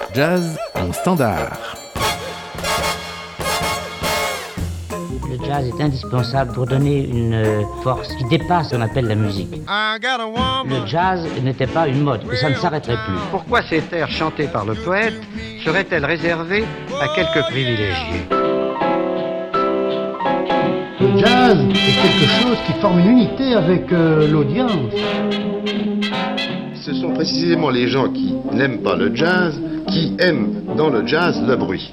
Jazz en standard. Le jazz est indispensable pour donner une force qui dépasse ce qu'on appelle la musique. Le jazz n'était pas une mode, et ça ne s'arrêterait plus. Pourquoi ces airs chantés par le poète seraient-elles réservées à quelques privilégiés ? Le jazz est quelque chose qui forme une unité avec l'audience. Ce sont précisément les gens qui n'aiment pas le jazz qui aiment dans le jazz le bruit.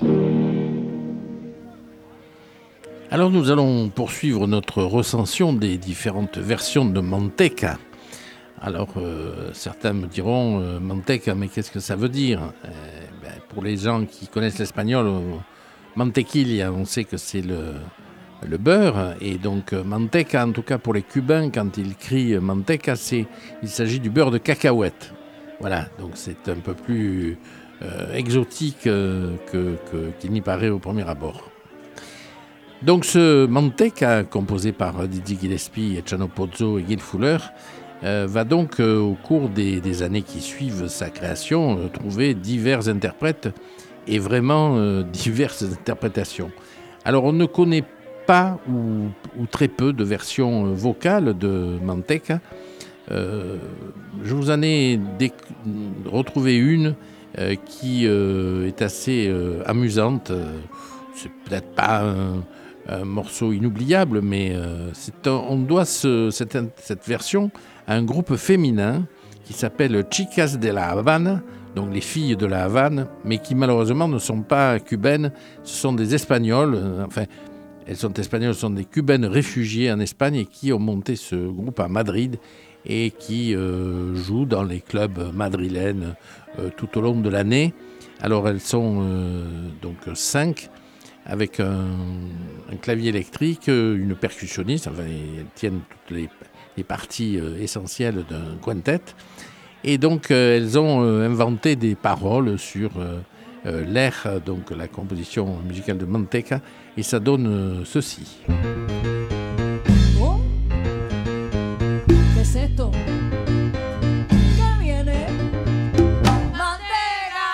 Alors nous allons poursuivre notre recension des différentes versions de Manteca. Alors certains me diront Manteca, mais qu'est-ce que ça veut dire ? Pour les gens qui connaissent l'espagnol, mantequilla, on sait que c'est le beurre, et donc manteca, en tout cas pour les Cubains, quand ils crient manteca, il s'agit du beurre de cacahuète. Voilà, donc c'est un peu plus exotique qu'il n'y paraît au premier abord. Donc ce manteca, composé par Dizzy Gillespie, Chano Pozzo et Gil Fuller, va donc au cours des années qui suivent sa création trouver divers interprètes et vraiment diverses interprétations. Alors on ne connaît pas ou très peu de versions vocales de Manteca. Je vous en ai retrouvé une qui est assez amusante. C'est peut-être pas un morceau inoubliable, mais on doit cette version à un groupe féminin qui s'appelle Chicas de la Havana, donc les filles de la Havane, mais qui malheureusement ne sont pas cubaines, ce sont des Espagnols, elles sont espagnoles, ce sont des Cubaines réfugiées en Espagne et qui ont monté ce groupe à Madrid et qui jouent dans les clubs madrilènes tout au long de l'année. Alors elles sont donc 5 avec un clavier électrique, une percussionniste, elles tiennent toutes les parties essentielles d'un quintet. Et donc elles ont inventé des paroles sur l'air, donc la composition musicale de Manteca, et ça donne ceci. Oh, ¿qué es esto? ¿Qué viene? ¡Manteca!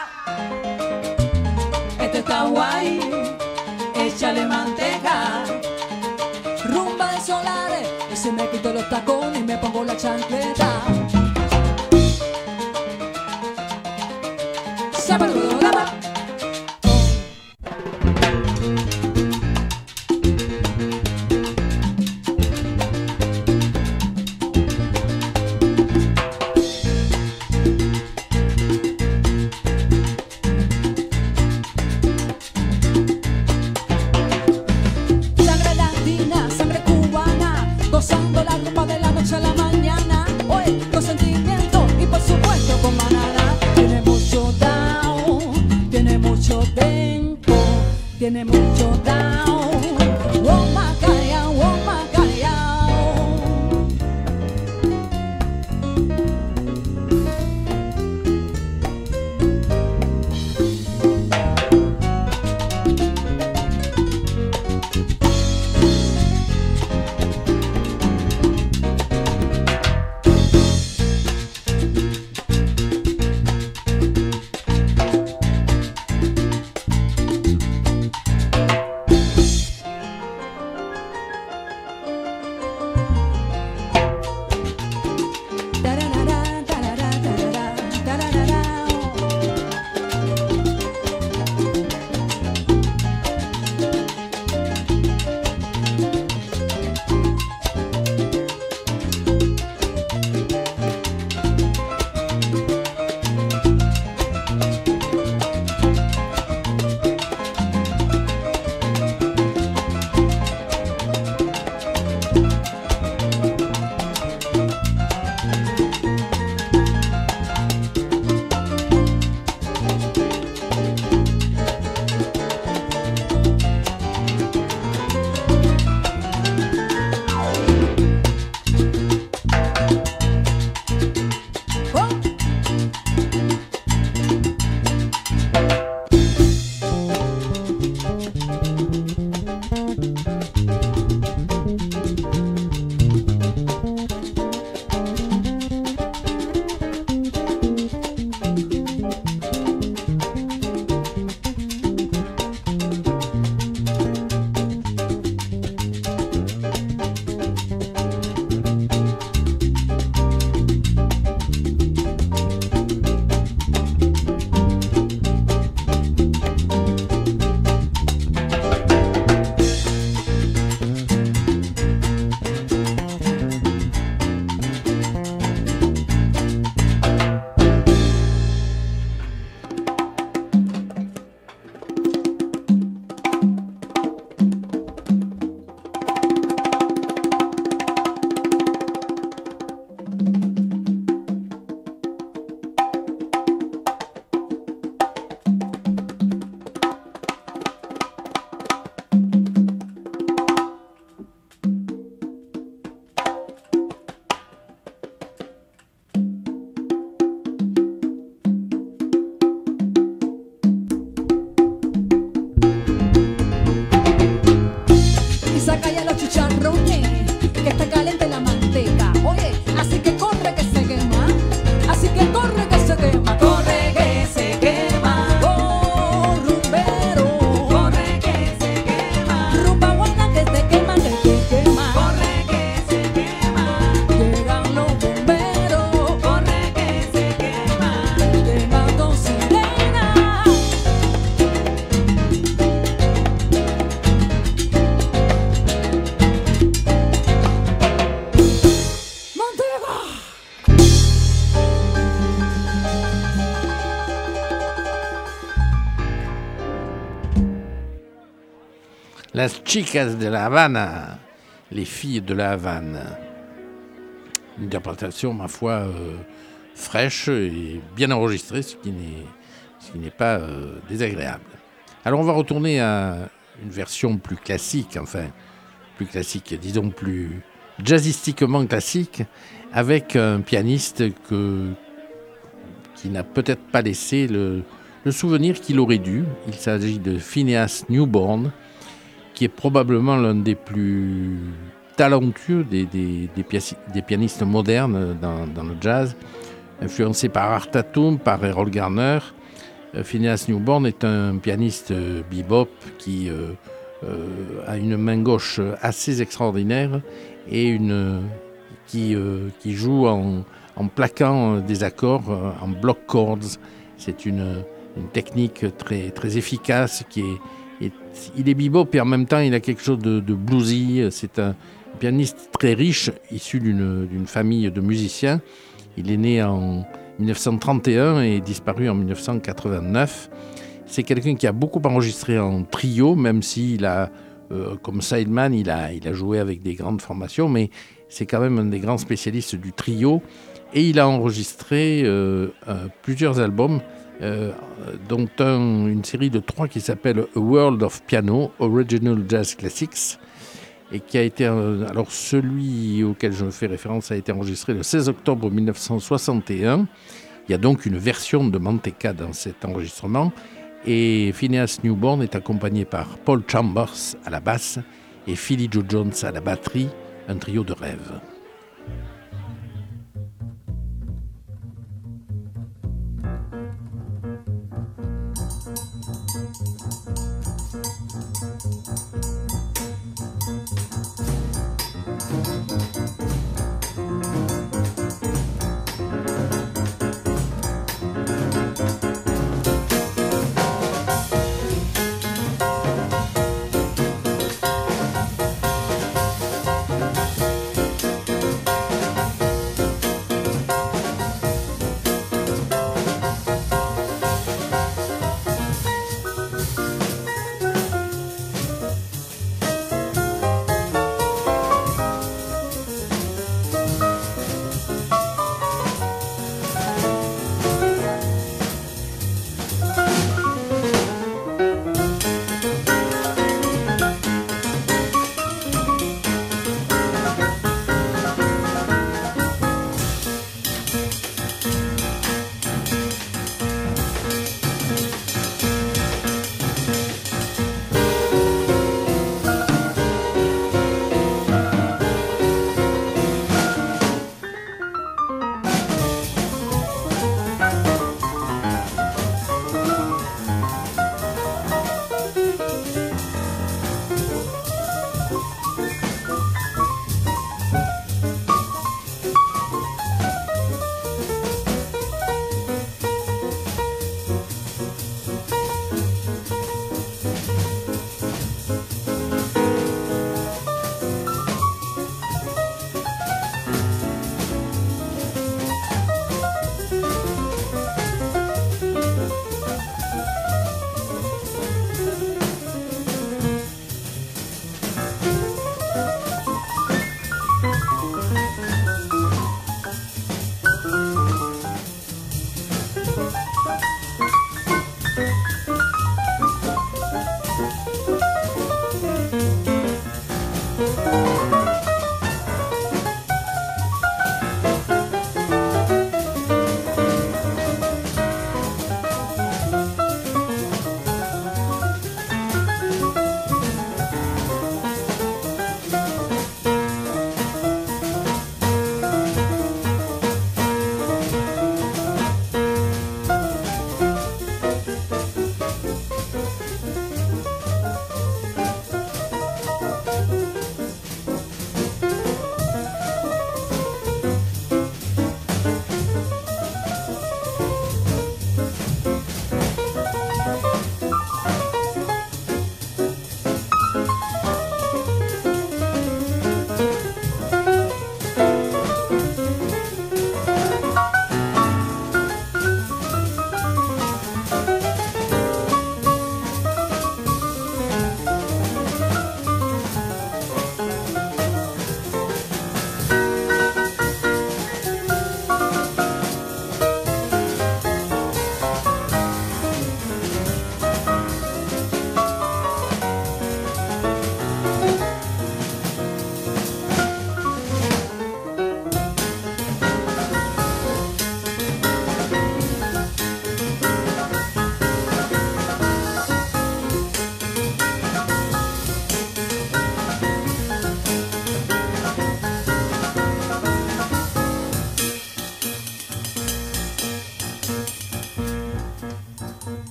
Esto está guay, échale manteca. Rumba de solares, y se me quito los tacones y me pongo la chancleta. Sangre latina, sangre cubana, gozando la rumba de la noche a la mañana. Hoy con sentimiento y por supuesto con manada. Tiene mucho down, Las Chicas de la Havana, les filles de la Havane. Une interprétation, ma foi, fraîche et bien enregistrée, ce qui n'est pas désagréable. Alors on va retourner à une version plus classique, disons plus jazzistiquement classique, avec un pianiste qui n'a peut-être pas laissé le souvenir qu'il aurait dû. Il s'agit de Phineas Newborn, qui est probablement l'un des plus talentueux des pianistes modernes dans le jazz, influencé par Art Tatum, par Errol Garner. Phineas Newborn est un pianiste bebop qui a une main gauche assez extraordinaire et qui joue en plaquant des accords, en block chords. C'est une technique très, très efficace il est bebop et en même temps il a quelque chose de bluesy. C'est un pianiste très riche, issu d'une famille de musiciens. Il est né en 1931 et disparu en 1989. C'est quelqu'un qui a beaucoup enregistré en trio, même s'il a, comme sideman, il a joué avec des grandes formations, mais c'est quand même un des grands spécialistes du trio. Et il a enregistré plusieurs albums, dont une série de 3 qui s'appelle A World of Piano, Original Jazz Classics, et qui a été, alors celui auquel je fais référence a été enregistré le 16 octobre 1961. Il y a donc une version de Manteca dans cet enregistrement, et Phineas Newborn est accompagné par Paul Chambers à la basse et Philly Joe Jones à la batterie, un trio de rêve.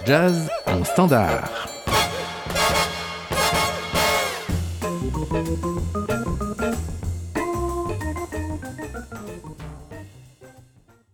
jazz en standard.